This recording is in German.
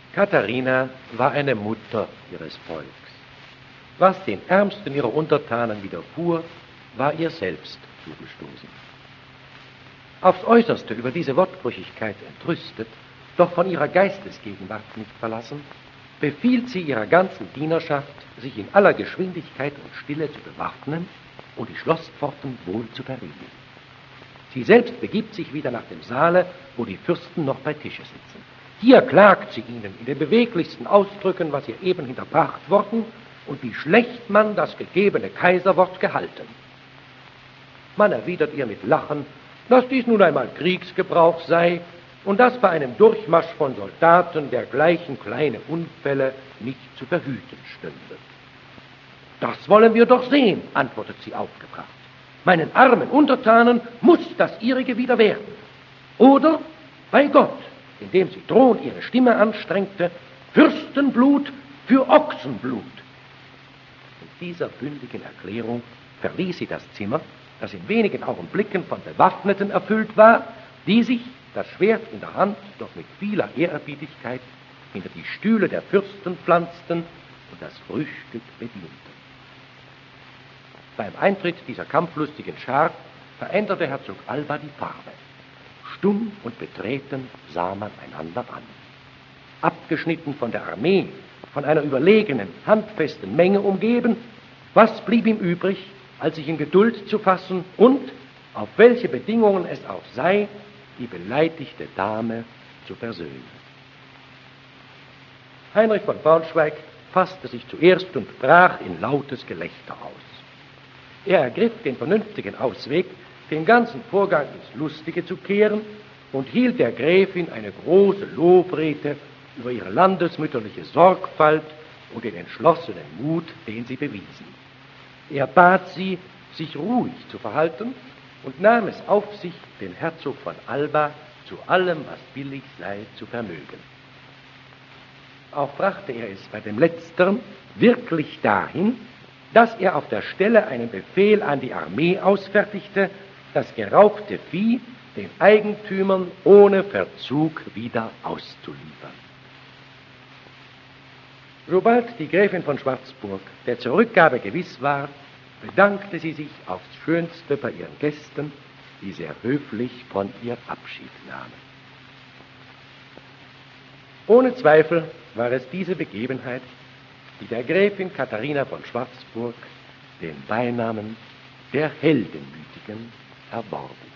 Katharina war eine Mutter ihres Volks. Was den Ärmsten ihrer Untertanen widerfuhr, war ihr selbst zugestoßen. Aufs Äußerste über diese Wortbrüchigkeit entrüstet, doch von ihrer Geistesgegenwart nicht verlassen, befiehlt sie ihrer ganzen Dienerschaft, sich in aller Geschwindigkeit und Stille zu bewaffnen und die Schloßpforten wohl zu verriegeln. Sie selbst begibt sich wieder nach dem Saale, wo die Fürsten noch bei Tische sitzen. Hier klagt sie ihnen in den beweglichsten Ausdrücken, was ihr eben hinterbracht worden und wie schlecht man das gegebene Kaiserwort gehalten. Man erwidert ihr mit Lachen, dass dies nun einmal Kriegsgebrauch sei und dass bei einem Durchmarsch von Soldaten dergleichen kleine Unfälle nicht zu verhüten stünde. Das wollen wir doch sehen, antwortet sie aufgebracht. Meinen armen Untertanen muss das ihrige wieder werden. Oder, bei Gott, indem sie drohend ihre Stimme anstrengte, Fürstenblut für Ochsenblut. Mit dieser bündigen Erklärung verließ sie das Zimmer, das in wenigen Augenblicken von Bewaffneten erfüllt war, die sich, das Schwert in der Hand, doch mit vieler Ehrerbietigkeit hinter die Stühle der Fürsten pflanzten und das Frühstück bedienten. Beim Eintritt dieser kampflustigen Schar veränderte Herzog Alba die Farbe. Stumm und betreten sah man einander an. Abgeschnitten von der Armee, von einer überlegenen, handfesten Menge umgeben, was blieb ihm übrig, als sich in Geduld zu fassen und, auf welche Bedingungen es auch sei, die beleidigte Dame zu versöhnen. Heinrich von Braunschweig fasste sich zuerst und brach in lautes Gelächter aus. Er ergriff den vernünftigen Ausweg, den ganzen Vorgang ins Lustige zu kehren und hielt der Gräfin eine große Lobrede über ihre landesmütterliche Sorgfalt und den entschlossenen Mut, den sie bewiesen. Er bat sie, sich ruhig zu verhalten und nahm es auf sich, den Herzog von Alba zu allem, was billig sei, zu vermögen. Auch brachte er es bei dem Letzteren wirklich dahin, dass er auf der Stelle einen Befehl an die Armee ausfertigte, das geraubte Vieh den Eigentümern ohne Verzug wieder auszuliefern. Sobald die Gräfin von Schwarzburg der Zurückgabe gewiss war, bedankte sie sich aufs Schönste bei ihren Gästen, die sehr höflich von ihr Abschied nahmen. Ohne Zweifel war es diese Begebenheit, die der Gräfin Katharina von Schwarzburg den Beinamen der Heldenmütigen erworben.